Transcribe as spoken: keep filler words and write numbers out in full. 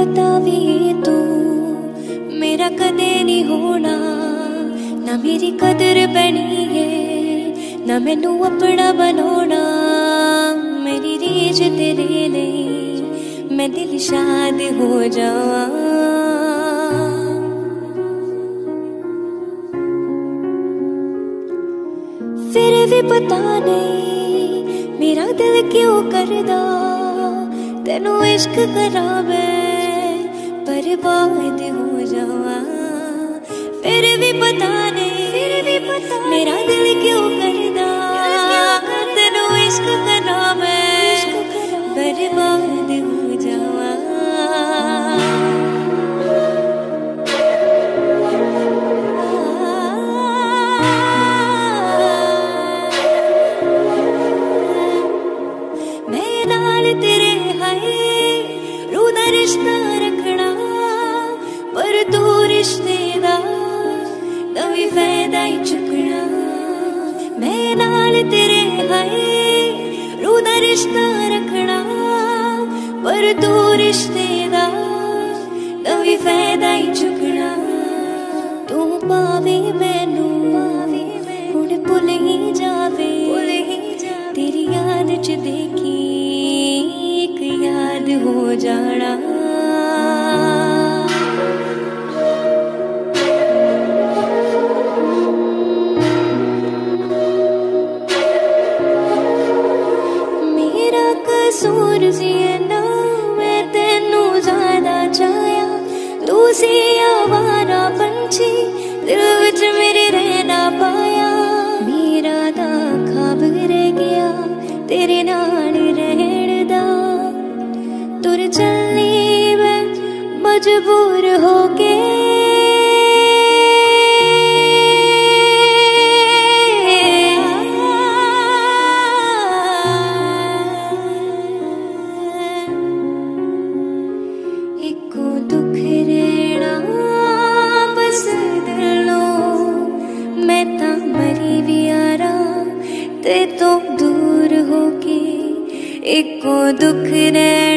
पता भी तू मेरा कदे नहीं होना, ना मेरी कदर बनी है ना मैनू अपना बनाना। मेरी रीझ तेरे लिए मैं दिल शाद हो जावा। फिर भी पता नहीं मेरा दिल क्यों करदा, तेनू इश्क करा मैं बर्बाद हो जावा। फिर भी पता नहीं फिर भी पता मेरा दिल क्यों करदा, तेनू इश्क करा मैं बर्बाद हो जावा। मैं नाल तेरे हाय रूह दा रिश्ता रखना, पर तू रिश्ते दा नवी फायदा ही चुकना। मैं नाल तेरे हाय रूह दा रिश्ता रखना, पर तू रिश्ते दा नवी फायदा ही चुकना। तू पावे मैनू हुण भुल ही जावे, तेरी याद च देखी एक याद हो जाना। मेरा कसूर सी ना मैं तेनू ज्यादा चाहया, तू सी आवारा पंछी दिल विच मेरे रहना पाया। मेरा दा ख्वाब रह गया तेरे नाल रहण दा, तुर चलनी मैं मजबूर होके। इको दुख रहना बस दिलों, मैं ता मरी भी यारा ते तो दूर होके। इको दुख रहना